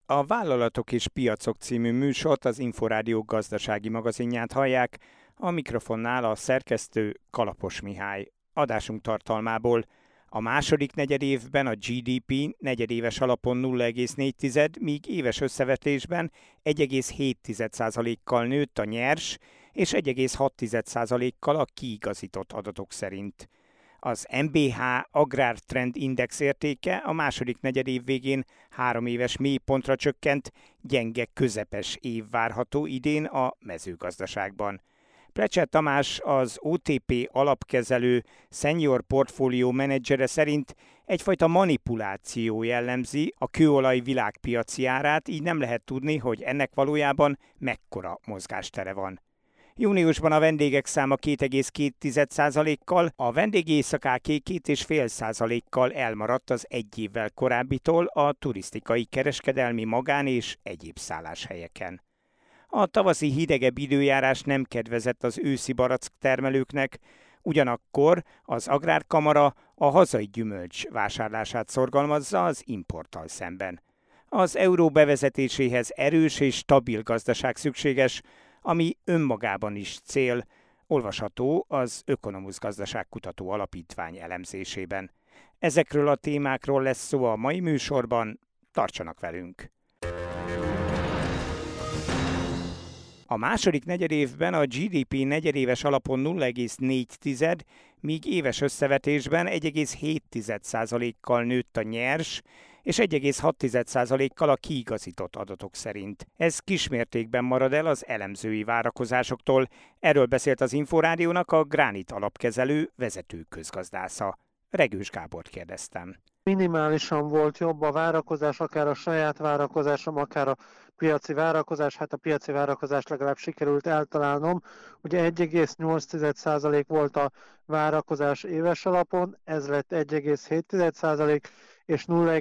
A Vállalatok és Piacok című műsort, az Inforádió gazdasági magazinját hallják, a mikrofonnál a szerkesztő Kalapos Mihály. Adásunk tartalmából: a második negyedévben a GDP negyedéves alapon 0,4, míg éves összevetésben 1,7%-kal nőtt a nyers, és 1,6%-kal a kiigazított adatok szerint. Az MBH Agrártrend Index értéke a második negyedév végén 3 éves mélypontra csökkent, gyenge közepes év várható idén a mezőgazdaságban. Plecser Tamás, az OTP alapkezelő senior portfólió menedzsere szerint egyfajta manipuláció jellemzi a kőolaj világpiaci árát, így nem lehet tudni, hogy ennek valójában mekkora mozgástere van. Júniusban a vendégek száma 2,2%-kal, a vendégi éjszakáké 2,5%-kal elmaradt az egy évvel korábbitól a turisztikai, kereskedelmi, magán és egyéb szálláshelyeken. A tavaszi hidegebb időjárás nem kedvezett az őszi barack termelőknek, ugyanakkor az Agrárkamara a hazai gyümölcs vásárlását szorgalmazza az importtal szemben. Az euró bevezetéséhez erős és stabil gazdaság szükséges, ami önmagában is cél, olvasható az Ökonomusz Gazdaságkutató Alapítvány elemzésében. Ezekről a témákról lesz szó a mai műsorban, tartsanak velünk! A második negyedévben a GDP negyedéves alapon 0,4, míg éves összevetésben 1,7%-kal nőtt a nyers, és 1,6%-kal a kiigazított adatok szerint. Ez kismértékben marad el az elemzői várakozásoktól. Erről beszélt az Inforádiónak a Gránit alapkezelő vezető közgazdásza. Regős Gábort kérdeztem. Minimálisan volt jobb a várakozás, akár a saját várakozásom, akár a piaci várakozás. Hát a piaci várakozás legalább sikerült eltalálnom. Ugye 1,8% volt a várakozás éves alapon, ez lett 1,7%, és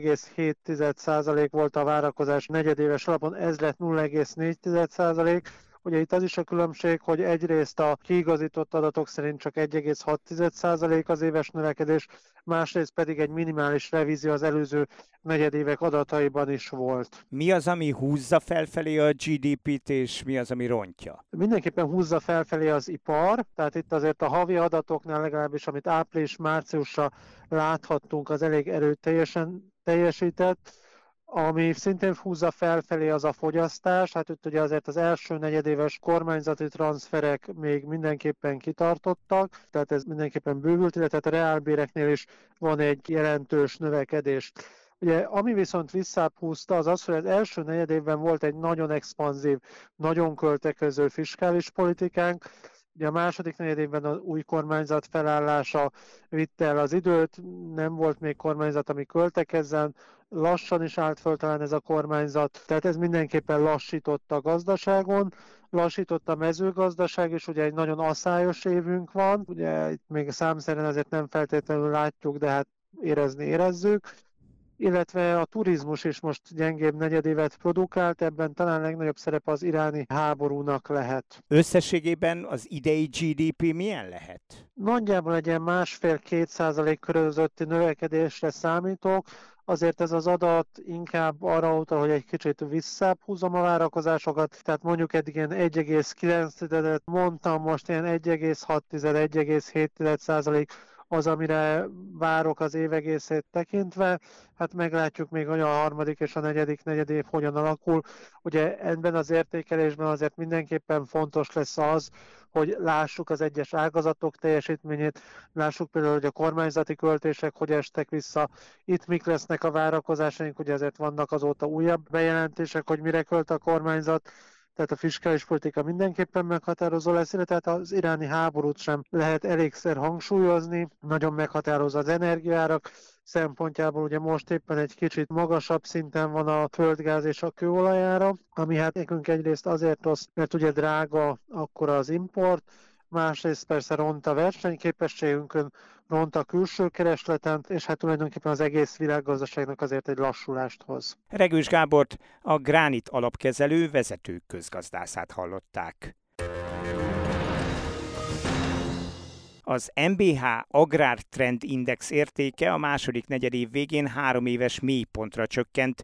0,7% volt a várakozás negyedéves alapon, ez lett 0,4%. Ugye itt az is a különbség, hogy egyrészt a kiigazított adatok szerint csak 1,6% az éves növekedés, másrészt pedig egy minimális revízió az előző negyedévek adataiban is volt. Mi az, ami húzza felfelé a GDP-t, és mi az, ami rontja? Mindenképpen húzza felfelé az ipar, tehát itt azért a havi adatoknál legalábbis, amit április-márciusra láthattunk, az elég erőteljesen teljesített. Ami szintén húzza felfelé, az a fogyasztás. Hát itt ugye azért az első negyedéves kormányzati transferek még mindenképpen kitartottak, tehát ez mindenképpen bővült, illetve a reálbéreknél is van egy jelentős növekedés. Ugye, ami viszont visszább húzta, az az, hogy az első negyedévben volt egy nagyon expanzív, nagyon költekező fiskális politikánk. Ugye a második negyedévben az új kormányzat felállása vitte el az időt, nem volt még kormányzat, ami költekezzen, lassan is állt föl talán ez a kormányzat, tehát ez mindenképpen lassította a gazdaságon, lassította a mezőgazdaság, és ugye egy nagyon aszályos évünk van, ugye itt még számszerűen azért nem feltétlenül látjuk, de hát érezzük, illetve a turizmus is most gyengébb negyedévet produkált, ebben talán legnagyobb szerep az iráni háborúnak lehet. Összességében az idei GDP milyen lehet? Nagyjából egy ilyen 1,5-2% közötti növekedésre számítok, azért ez az adat inkább arra utal, hogy egy kicsit visszább húzom a várakozásokat, tehát mondjuk eddig ilyen 1,9-et mondtam, most ilyen 1,6-1,7% az, amire várok az év egészét tekintve. Hát meglátjuk még, hogy a harmadik és a negyedik negyedév hogyan alakul. Ugye ebben az értékelésben azért mindenképpen fontos lesz az, hogy lássuk az egyes ágazatok teljesítményét, lássuk például, hogy a kormányzati költések hogy estek vissza, itt mik lesznek a várakozásaink, ugye ezért vannak azóta újabb bejelentések, hogy mire költ a kormányzat, tehát a fiskális politika mindenképpen meghatározó lesz, tehát az iráni háborút sem lehet elégszer hangsúlyozni, nagyon meghatározó az energiaárak szempontjából, ugye most éppen egy kicsit magasabb szinten van a földgáz és a kőolajára, ami hát nekünk egyrészt azért rossz, mert ugye drága akkor az import, másrészt persze ront a versenyképességünkön, ront a külső keresleten, és hát tulajdonképpen az egész világgazdaságnak azért egy lassulást hoz. Regős Gábort, a Gránit alapkezelő vezető közgazdászát hallották. Az MBH Agrártrend Index értéke a második negyedév végén 3 éves mélypontra csökkent,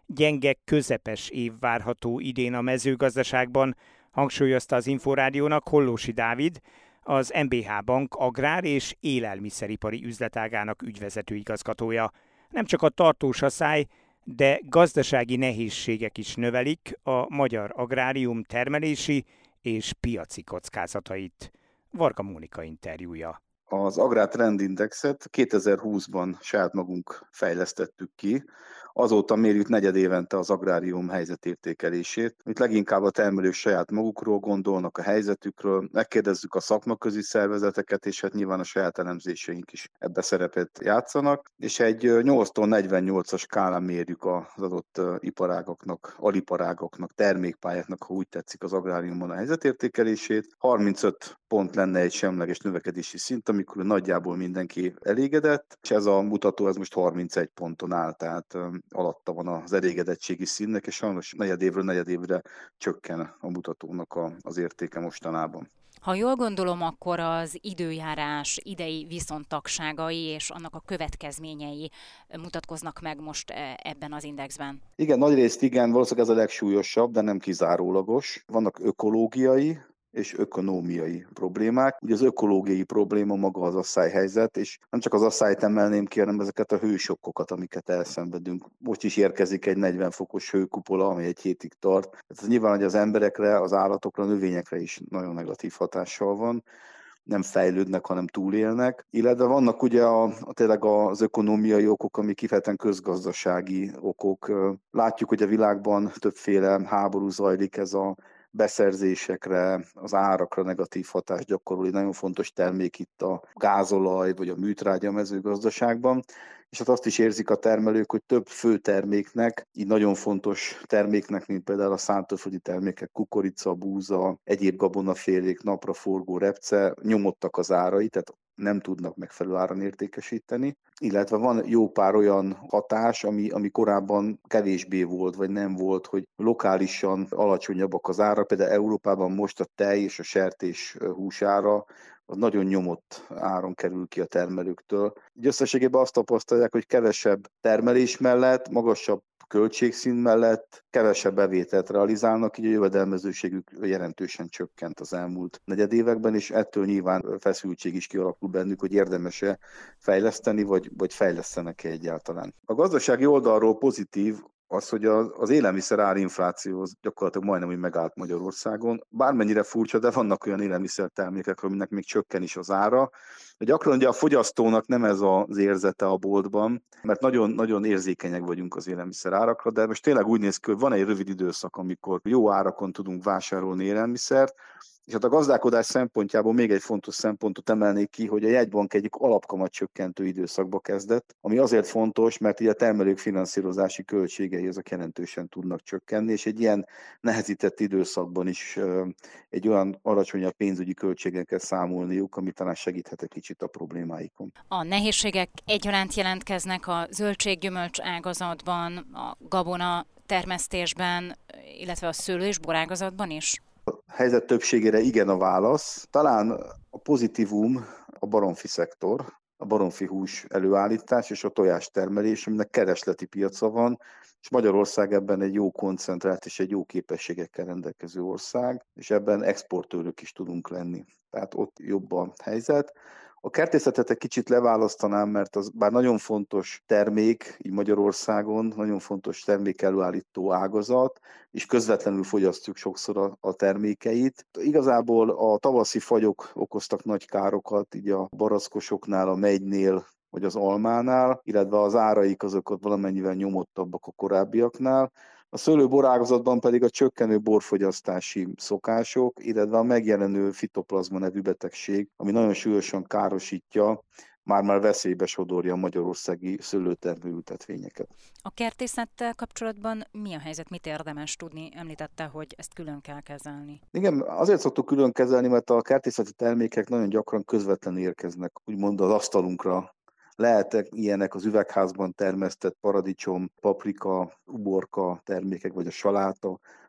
gyenge, közepes év várható idén a mezőgazdaságban, hangsúlyozta az Inforádiónak Hollósi Dávid, az MBH Bank agrár- és élelmiszeripari üzletágának ügyvezető igazgatója. Nem csak a tartós asszály, de gazdasági nehézségek is növelik a magyar agrárium termelési és piaci kockázatait. Varga Mónika interjúja. Az Agrár Trend Indexet 2020-ban saját magunk fejlesztettük ki. Azóta mérjük negyedévente az agrárium helyzetértékelését, amit leginkább a termelők saját magukról gondolnak, a helyzetükről, megkérdezzük a szakmaközi szervezeteket, és hát nyilván a saját elemzéseink is ebbe szerepet játszanak, és egy 8-tól 48-as skálán mérjük az adott iparágoknak, aliparágoknak, termékpályáknak, ha úgy tetszik, az agráriumban a helyzetértékelését. 35 pont lenne egy semleges növekedési szint, amikor nagyjából mindenki elégedett, és ez a mutató ez most 31 ponton áll, tehát alatta van az elégedettségi színnek, és sajnos negyedévről negyedévre csökken a mutatónak az értéke mostanában. Ha jól gondolom, akkor az időjárás idei viszontagságai és annak a következményei mutatkoznak meg most ebben az indexben. Igen, nagyrészt igen, valószínűleg ez a legsúlyosabb, de nem kizárólagos. Vannak ökológiai és ökonómiai problémák. Ugye az ökológiai probléma maga az asszályhelyzet, és nem csak az asszályt emelném ki, hanem ezeket a hősokkokat, amiket elszenvedünk. Most is érkezik egy 40 fokos hőkupola, ami egy hétig tart. Ez nyilván, hogy az emberekre, az állatokra, a növényekre is nagyon negatív hatással van. Nem fejlődnek, hanem túlélnek. Illetve vannak ugye tényleg az ökonómiai okok, ami kifejezetten közgazdasági okok. Látjuk, hogy a világban többféle háború zajlik, ez a beszerzésekre, az árakra negatív hatást gyakorol. Nagyon fontos termék itt a gázolaj vagy a műtrágya mezőgazdaságban, és hát azt is érzik a termelők, hogy több fő terméknek, így nagyon fontos terméknek, mint például a szántóföldi termékek, kukorica, búza, egyéb gabonafélék, napraforgó, repce, nyomottak az árai, tehát nem tudnak megfelelő áron értékesíteni, illetve van jó pár olyan hatás, ami korábban kevésbé volt, vagy nem volt, hogy lokálisan alacsonyabbak az ára, például Európában most a tej és a sertés húsára az nagyon nyomott áron kerül ki a termelőktől. Így összességében azt tapasztalják, hogy kevesebb termelés mellett, magasabb költségszint mellett kevesebb bevételt realizálnak, így a jövedelmezőségük jelentősen csökkent az elmúlt negyedévekben, és ettől nyilván feszültség is kialakul bennük, hogy érdemes-e fejleszteni, vagy fejlesztenek-e egyáltalán. A gazdasági oldalról pozitív az, hogy az élelmiszer árinfláció gyakorlatilag majdnem, hogy megállt Magyarországon. Bármennyire furcsa, de vannak olyan élelmiszertermékek, aminek még csökken is az ára. De gyakran ugye a fogyasztónak nem ez az érzete a boltban, mert nagyon érzékenyek vagyunk az élelmiszer árakra, de most tényleg úgy néz ki, hogy van egy rövid időszak, amikor jó árakon tudunk vásárolni élelmiszert, és hát a gazdálkodás szempontjából még egy fontos szempontot emelnék ki, hogy a jegybank egyik alapkamat csökkentő időszakba kezdett, ami azért fontos, mert így a termelők finanszírozási költségei azok jelentősen tudnak csökkenni, és egy ilyen nehezített időszakban is egy olyan alacsonyabb pénzügyi költségekkel számolniuk, ami talán segíthet egy kicsit a problémáikon. A nehézségek egyaránt jelentkeznek a zöldséggyümölcs ágazatban, a gabona termesztésben, illetve a szőlő- és borágazatban is? A helyzet többségére igen a válasz. Talán a pozitívum a baromfi szektor, a baromfi hús előállítás és a tojástermelés, aminek keresleti piaca van, és Magyarország ebben egy jó koncentrált és egy jó képességekkel rendelkező ország, és ebben exportőrök is tudunk lenni. Tehát ott jobb a helyzet. A kertészetet egy kicsit leválasztanám, mert az bár nagyon fontos termék, így Magyarországon, nagyon fontos termék előállító ágazat, és közvetlenül fogyasztjuk sokszor a termékeit. Igazából a tavaszi fagyok okoztak nagy károkat, így a barackosoknál, a megynél, vagy az almánál, illetve az áraik azokat valamennyivel nyomottabbak a korábbiaknál. A szőlőborágazatban pedig a csökkenő borfogyasztási szokások, illetve a megjelenő fitoplazma nevű betegség, ami nagyon súlyosan károsítja, már veszélybe sodorja a magyarországi szőlőtermőültetvényeket. A kertészettel kapcsolatban mi a helyzet, mit érdemes tudni? Említette, hogy ezt külön kell kezelni. Igen, azért szoktuk külön kezelni, mert a kertészeti termékek nagyon gyakran közvetlenül érkeznek, úgymond az asztalunkra. Lehetek ilyenek az üvegházban termesztett paradicsom, paprika, uborka termékek, vagy a saláta,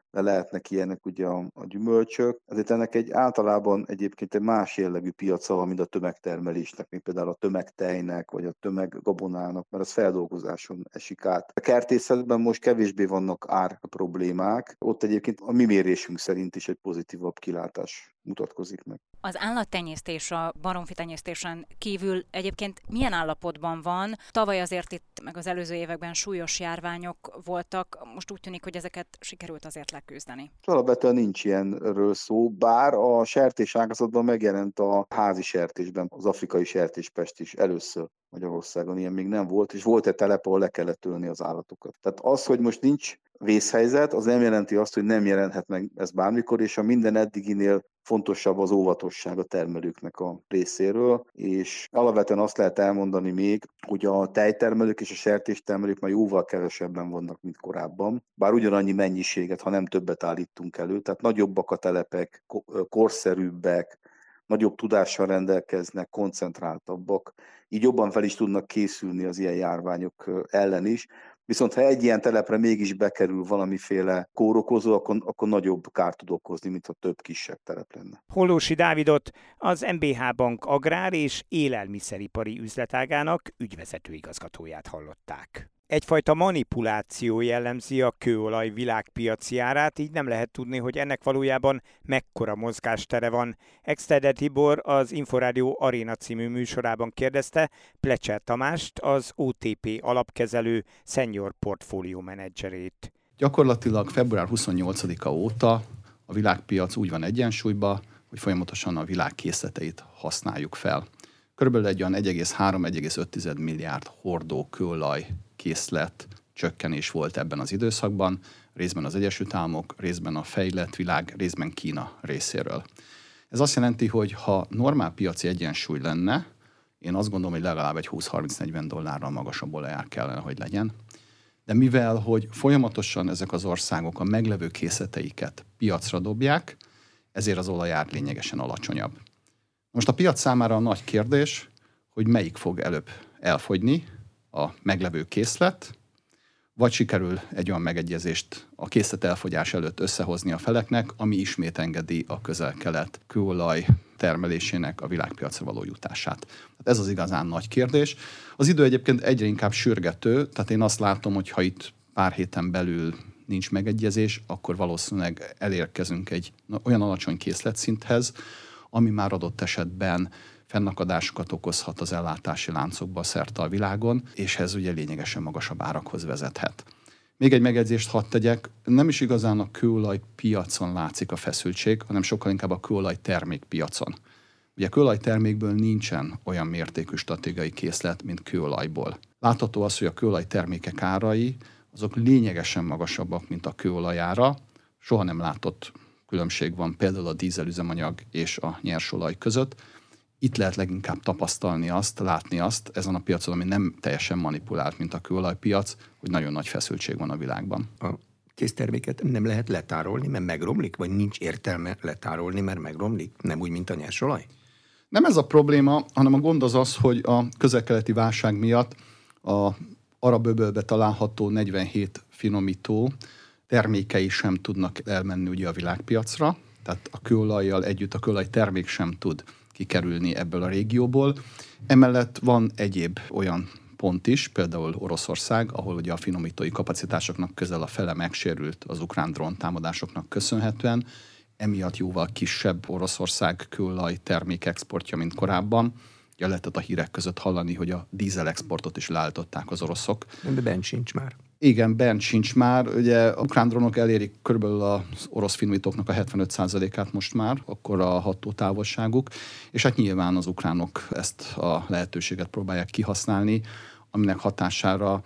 de lehetnek ilyenek ugye a gyümölcsök. Ezért ennek általában egyébként egy más jellegű piaca van, mint a tömegtermelésnek, mint például a tömegtejnek, vagy a tömeggabonának, mert az feldolgozáson esik át. A kertészetben most kevésbé vannak ár problémák, ott egyébként a mi mérésünk szerint is egy pozitívabb kilátás mutatkozik meg. Az állattenyésztés, a baromfitenyésztésen kívül egyébként milyen állapotban van? Tavaly azért itt, meg az előző években súlyos járványok voltak, most úgy tűnik, hogy ezeket sikerült azért leküzdeni. Alapvetően nincs ilyenről szó, bár a sertés ágazatban megjelent a házi sertésben az afrikai sertéspest is először Magyarországon, ilyen még nem volt, és volt egy telep, ahol le kellett ölni az állatokat. Tehát az, hogy most nincs vészhelyzet, az nem jelenti azt, hogy nem jelenhet meg ez bármikor, és a minden eddiginél fontosabb az óvatosság a termelőknek a részéről, és alapvetően azt lehet elmondani még, hogy a tejtermelők és a sertéstermelők már jóval kevesebben vannak, mint korábban, bár ugyanannyi mennyiséget, ha nem többet állítunk elő, tehát nagyobbak a telepek, korszerűbbek, nagyobb tudással rendelkeznek, koncentráltabbak, így jobban fel is tudnak készülni az ilyen járványok ellen is. Viszont ha egy ilyen telepre mégis bekerül valamiféle kórokozó, akkor nagyobb kárt tud okozni, mint ha több kisebb telep lenne. Hollósi Dávidot, az MBH Bank agrár- és élelmiszeripari üzletágának ügyvezető igazgatóját hallották. Egyfajta manipuláció jellemzi a kőolaj világpiaci árát, így nem lehet tudni, hogy ennek valójában mekkora mozgástere van. Exterde Tibor az Inforádió Aréna című műsorában kérdezte Plecser Tamást, az OTP alapkezelő senior portfólió menedzserét. Gyakorlatilag február 28-a óta a világpiac úgy van egyensúlyban, hogy folyamatosan a világ készleteit használjuk fel. Körülbelül egy olyan 1,3-1,5 milliárd hordó kőolaj készlet csökkenés volt ebben az időszakban, részben az Egyesült Államok, részben a fejlett világ, részben Kína részéről. Ez azt jelenti, hogy ha normál piaci egyensúly lenne, én azt gondolom, hogy legalább egy $20-30-40 magasabb olajár kellene, hogy legyen. De mivel, hogy folyamatosan ezek az országok a meglevő készleteiket piacra dobják, ezért az olajár lényegesen alacsonyabb. Most a piac számára a nagy kérdés, hogy melyik fog előbb elfogyni, a meglevő készlet, vagy sikerül egy olyan megegyezést a készlet elfogyás előtt összehozni a feleknek, ami ismét engedi a közel-kelet kőolaj termelésének a világpiacra való jutását. Tehát ez az igazán nagy kérdés. Az idő egyébként egyre inkább sürgető, tehát én azt látom, hogy ha itt pár héten belül nincs megegyezés, akkor valószínűleg elérkezünk egy olyan alacsony készletszinthez, ami már adott esetben fennakadásokat okozhat az ellátási láncokba szerte a világon, és ez ugye lényegesen magasabb árakhoz vezethet. Még egy megjegyzést hadd tegyek, nem is igazán a kőolaj piacon látszik a feszültség, hanem sokkal inkább a kőolaj termékpiacon. Ugye a kőolaj termékből nincsen olyan mértékű stratégiai készlet, mint kőolajból. Látható az, hogy a kőolaj termékek árai azok lényegesen magasabbak, mint a kőolaj ára. Soha nem látott különbség van például a dízelüzemanyag és a nyersolaj között. Itt lehet leginkább tapasztalni azt, látni azt ezen a piacon, ami nem teljesen manipulált, mint a kőolajpiac, hogy nagyon nagy feszültség van a világban. A készterméket nem lehet letárolni, mert megromlik, vagy nincs értelme letárolni, mert megromlik? Nem úgy, mint a nyersolaj? Nem ez a probléma, hanem a gond az, hogy a közel-keleti válság miatt a Arab-öbölbe található 47 finomító termékei sem tudnak elmenni ugye a világpiacra, tehát a kőolajjal együtt a kőolaj termék sem tud kikerülni ebből a régióból. Emellett van egyéb olyan pont is, például Oroszország, ahol ugye a finomítói kapacitásoknak közel a fele megsérült az ukrán dróntámadásoknak köszönhetően, emiatt jóval kisebb Oroszország kőolaj termék exportja, mint korábban. Ugye lehetett a hírek között hallani, hogy a dízel exportot is leállították az oroszok. De bent sincs már. Igen, bent sincs már. Ugye a ukrán drónok elérik körülbelül az orosz finomítóknak a 75%-át most már, akkor a hatótávolságuk, és hát nyilván az ukránok ezt a lehetőséget próbálják kihasználni, aminek hatására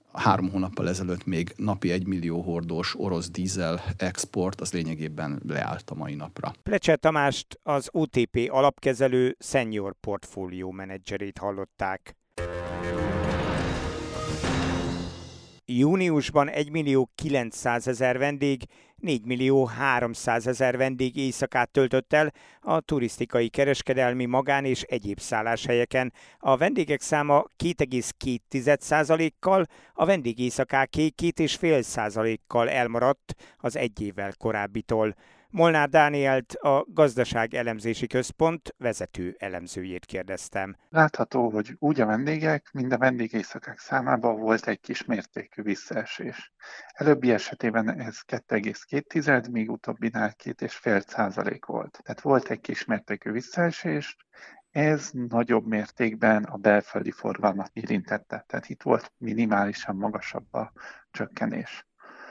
3 hónappal ezelőtt még napi 1 millió hordós orosz dízel export, az lényegében leállt a mai napra. Plecser Tamást, az OTP alapkezelő senior portfólió menedzserét hallották. Júniusban 1.900.000 vendég 4.300.000 vendég éjszakát töltött el a turisztikai, kereskedelmi, magán és egyéb szálláshelyeken. A vendégek száma 2,2%-kal, a vendégéjszakáké 2,5%-kal elmaradt az egy évvel korábbitól. Molnár Dánielt, a Gazdaság Elemzési Központ vezető elemzőjét kérdeztem. Látható, hogy úgy a vendégek, mind a vendégéjszakák számában volt egy kis mértékű visszaesés. Előbbi esetében ez 2,2, míg utóbbinál 2,5% volt. Tehát volt egy kis mértékű visszaesés, ez nagyobb mértékben a belföldi forgalmat érintette. Tehát itt volt minimálisan magasabb a csökkenés.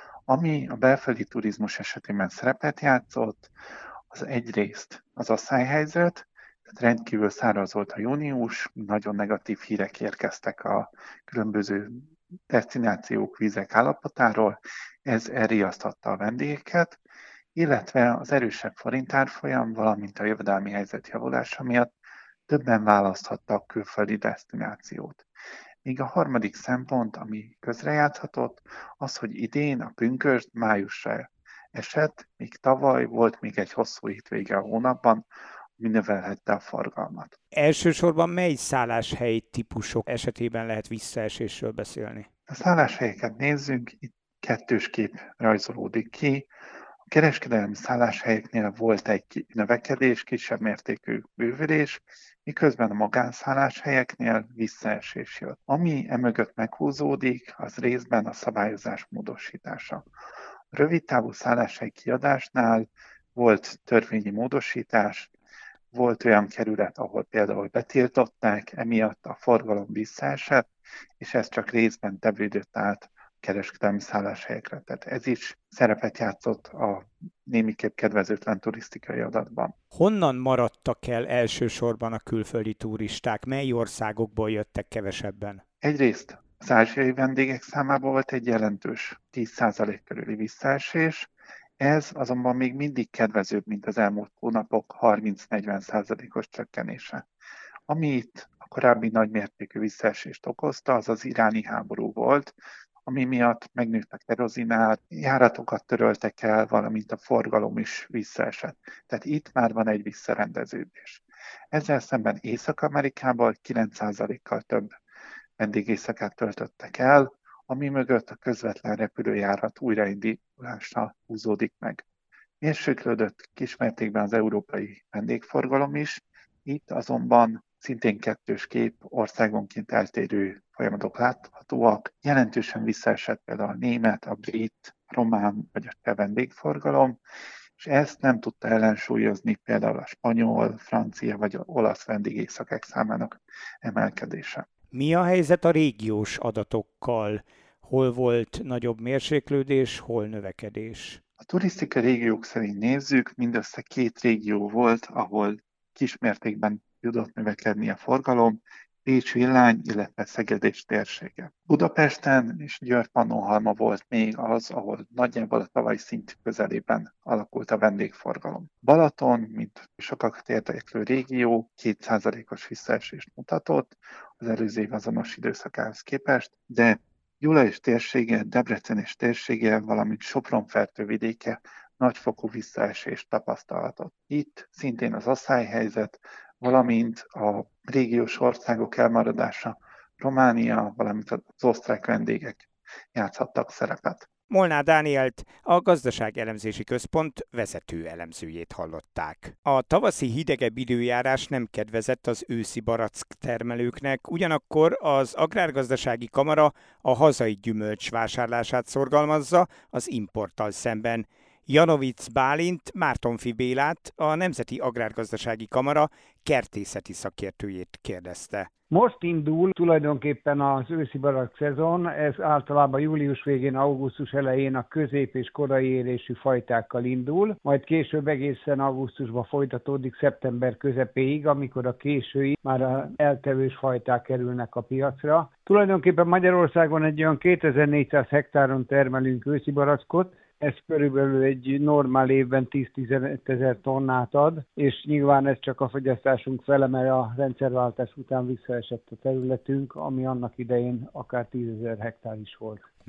Ami a belföldi turizmus esetében szerepet játszott, az egyrészt az asszályhelyzet, tehát rendkívül száraz volt a június, nagyon negatív hírek érkeztek a különböző desztinációk, vizek állapotáról, ez elriaszthatta a vendégeket, illetve az erősebb forintárfolyam, valamint a jövedelmi helyzet javulása miatt többen választhattak külföldi desztinációt. Míg a harmadik szempont, ami közrejátszhatott, az, hogy idén a pünkösd májusra esett, míg tavaly volt még egy hosszú hétvége a hónapban, ami növelhette a forgalmat. Elsősorban mely szálláshely típusok esetében lehet visszaesésről beszélni? A szálláshelyeket nézzünk, itt kettős kép rajzolódik ki. A kereskedelmi szálláshelyeknél volt egy növekedés, kisebb mértékű bővülés, miközben a magánszálláshelyeknél visszaesés jött. Ami emögött meghúzódik, az részben a szabályozás módosítása. A rövidtávú szálláshely kiadásnál volt törvényi módosítás, volt olyan kerület, ahol például betiltották, emiatt a forgalom visszaesett, és ez csak részben tevődött át kereskedelmi szálláshelyekre. Tehát ez is szerepet játszott a némiképp kedvezőtlen turisztikai adatban. Honnan maradtak el elsősorban a külföldi turisták? Mely országokból jöttek kevesebben? Egyrészt az ázsiai vendégek számában volt egy jelentős 10% körüli visszaesés, ez azonban még mindig kedvezőbb, mint az elmúlt hónapok 30-40%-os csökkenése. Ami itt a korábbi nagymértékű visszaesést okozta, az az iráni háború volt, ami miatt megnőtt a kerozinár, járatokat töröltek el, valamint a forgalom is visszaesett. Tehát itt már van egy visszarendeződés. Ezzel szemben Észak-Amerikában 9%-kal több vendégéjszakát töltöttek el, ami mögött a közvetlen repülőjárat újraindulásra húzódik meg. Mérséklődött kismértékben az európai vendégforgalom is, itt azonban szintén kettős kép, országonként eltérő folyamatok láthatóak. Jelentősen visszaesett például a német, a brit, a román vagy a cseh vendégforgalom, és ezt nem tudta ellensúlyozni például a spanyol, francia vagy olasz vendégéjszakák számának emelkedése. Mi a helyzet a régiós adatokkal? Hol volt nagyobb mérséklődés, hol növekedés? A turisztikai régiók szerint nézzük, mindössze 2 régió volt, ahol kismértékben tudott növekedni a forgalom, Pécs Villány, illetve Szeged és térsége. Budapesten és Győr-Pannonhalma volt még az, ahol nagyjából a tavalyi szint közelében alakult a vendégforgalom. Balaton, mint sokakat érdeklő régió, 2%-os visszaesést mutatott az előző év azonos időszakához képest, de Gyula és térsége, Debrecen és térsége, valamint Sopron-Fertővidéke nagyfokú visszaesést tapasztalhatott. Itt szintén az asszályhelyzet, valamint a régiós országok elmaradása, Románia, valamint az osztrák vendégek játszhattak szerepet. Molnár Dánielt, a Gazdaság Elemzési Központ vezető elemzőjét hallották. A tavaszi hidegebb időjárás nem kedvezett az őszi barack termelőknek, ugyanakkor az Agrárgazdasági Kamara a hazai gyümölcs vásárlását szorgalmazza az importtal szemben. Janovics Bálint Mártonffy Bélát, a Nemzeti Agrárgazdasági Kamara kertészeti szakértőjét kérdezte. Most indul tulajdonképpen az őszi barack szezon, ez általában július végén, augusztus elején a közép- és korai érésű fajtákkal indul, majd később egészen augusztusban folytatódik szeptember közepéig, amikor a késői, már eltevős fajták kerülnek a piacra. Tulajdonképpen Magyarországon egy olyan 2400 hektáron termelünk őszi barackot, ez körülbelül egy normál évben 10-15 ezer tonnát ad, és nyilván ez csak a fogyasztásunk fele, mert a rendszerváltás után visszaesett a területünk, ami annak idején akár 10 000 hektár is volt.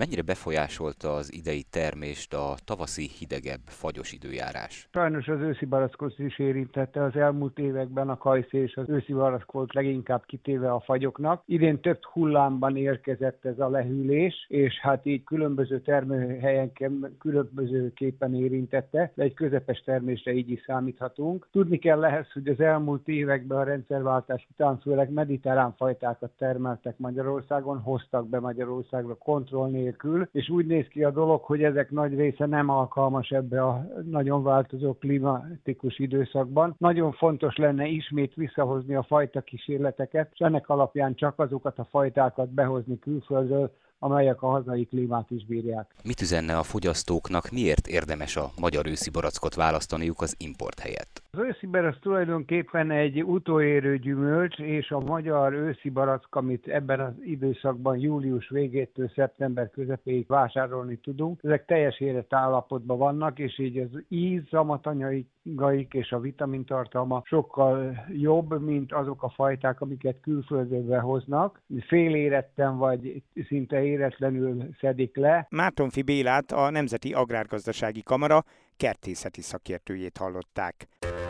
Mennyire befolyásolta az idei termést a tavaszi hidegebb, fagyos időjárás? Sajnos az őszi barackot is érintette, az elmúlt években a kajszé és az őszi barack volt leginkább kitéve a fagyoknak. Idén több hullámban érkezett ez a lehűlés, és hát így különböző termőhelyenken különbözőképpen érintette, de egy közepes termésre így is számíthatunk. Tudni kell ehhez, hogy az elmúlt években a rendszerváltás után főleg mediterrán fajtákat termeltek Magyarországon, hoztak be Magyarországra kontroll nélkül, és úgy néz ki a dolog, hogy ezek nagy része nem alkalmas ebbe a nagyon változó klimatikus időszakban. Nagyon fontos lenne ismét visszahozni a fajta kísérleteket, és ennek alapján csak azokat a fajtákat behozni külföldről, amelyek a hazai klímát is bírják. Mit üzenne a fogyasztóknak, miért érdemes a magyar őszi barackot választaniuk az import helyett? Az őszi barack tulajdonképpen egy utolérő gyümölcs, és a magyar őszi barack, amit ebben az időszakban július végétől szeptember közepéig vásárolni tudunk, ezek teljes életállapotban vannak, és így az íz, zamatanyaik és a vitamintartalma sokkal jobb, mint azok a fajták, amiket külföldről hoznak. Féléretten vagy szinte éretlenül szedik le. Mártonffy Bélát, a Nemzeti Agrárgazdasági Kamara kertészeti szakértőjét hallották.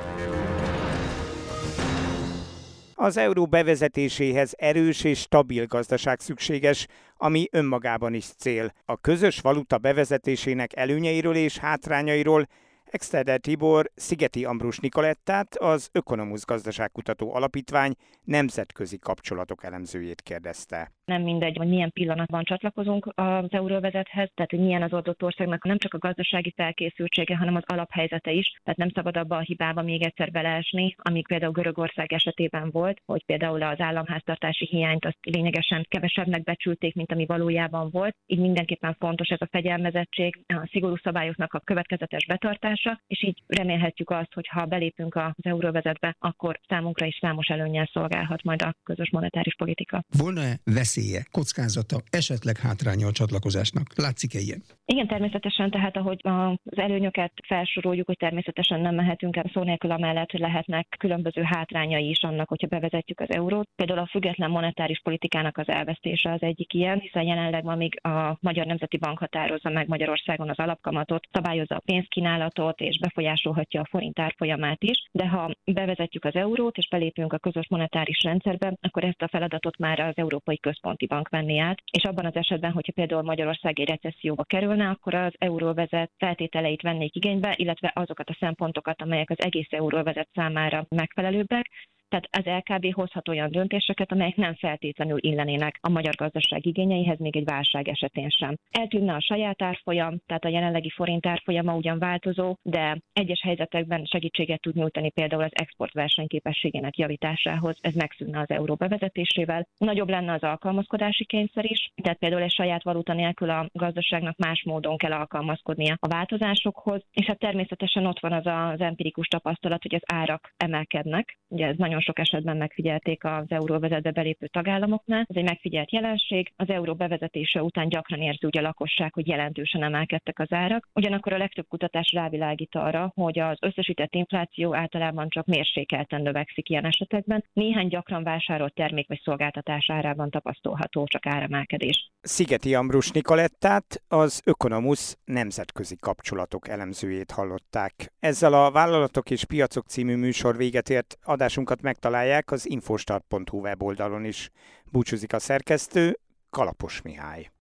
Az euró bevezetéséhez erős és stabil gazdaság szükséges, ami önmagában is cél. A közös valuta bevezetésének előnyeiről és hátrányairól Exterde Tibor Szigeti Ambrus Nikolettát, az Ökonomusz Gazdaságkutató Alapítvány nemzetközi kapcsolatok elemzőjét kérdezte. Nem mindegy, hogy milyen pillanatban csatlakozunk az euróvezethez, tehát hogy milyen az adott országnak nem csak a gazdasági felkészültsége, hanem az alaphelyzete is. Tehát nem szabad abba a hibába még egyszer beleesni, amíg például Görögország esetében volt, hogy például az államháztartási hiányt azt lényegesen kevesebbnek becsülték, mint ami valójában volt. Így mindenképpen fontos ez a fegyelmezettség, a szigorú szabályoknak a következetes betartása, és így remélhetjük azt, hogy ha belépünk az euróvezetbe, akkor számunkra is számos előnnyel szolgálhat majd a közös monetáris politika. Volna-e veszélye, kockázata, esetleg hátránya a csatlakozásnak? Látszik-e ilyen? Igen, természetesen, tehát ahogy az előnyöket felsoroljuk, hogy természetesen nem mehetünk el szó nélkül amellett, hogy lehetnek különböző hátrányai is annak, hogyha bevezetjük az eurót. Például a független monetáris politikának az elvesztése az egyik ilyen, hiszen jelenleg ma még a Magyar Nemzeti Bank határozza meg Magyarországon az alapkamatot, szabályozza a pénzkínálatot és befolyásolhatja a forint árfolyamát is, de ha bevezetjük az eurót és belépünk a közös monetáris rendszerbe, akkor ezt a feladatot már az Európai Központi Bank venné át, és abban az esetben, hogyha például Magyarország egy recesszióba kerülne, akkor az euróvezet feltételeit vennék igénybe, illetve azokat a szempontokat, amelyek az egész euróvezet számára megfelelőbbek. Tehát az LKB hozhat olyan döntéseket, amelyek nem feltétlenül illenének a magyar gazdaság igényeihez, még egy válság esetén sem. Eltűnne a saját árfolyam, tehát a jelenlegi forint árfolyama ugyan változó, de egyes helyzetekben segítséget tud nyújtani például az export versenyképességének javításához, ez megszűnne az euró bevezetésével. Nagyobb lenne az alkalmazkodási kényszer is, tehát például egy saját valuta nélkül a gazdaságnak más módon kell alkalmazkodnia a változásokhoz, és hát természetesen ott van az empirikus tapasztalat, hogy az árak emelkednek. Ugye ez nagyon sok esetben megfigyelték az euróvezetbe belépő tagállamoknál. Ez egy megfigyelt jelenség. Az euró bevezetése után gyakran érzi úgy a lakosság, hogy jelentősen emelkedtek az árak. Ugyanakkor a legtöbb kutatás rávilágít arra, hogy az összesített infláció általában csak mérsékelten növekszik ilyen esetekben. Néhány gyakran vásárolt termék vagy szolgáltatás árában tapasztalható csak áremelkedés. Szigeti Ambrus Nikolettát, az Ökonomusz nemzetközi kapcsolatok elemzőjét hallották. Ezzel a Vállalatok és Piacok című műsor véget ért. Adásunkat megtalálják az infostart.hu weboldalon is. Búcsúzik a szerkesztő, Kalapos Mihály.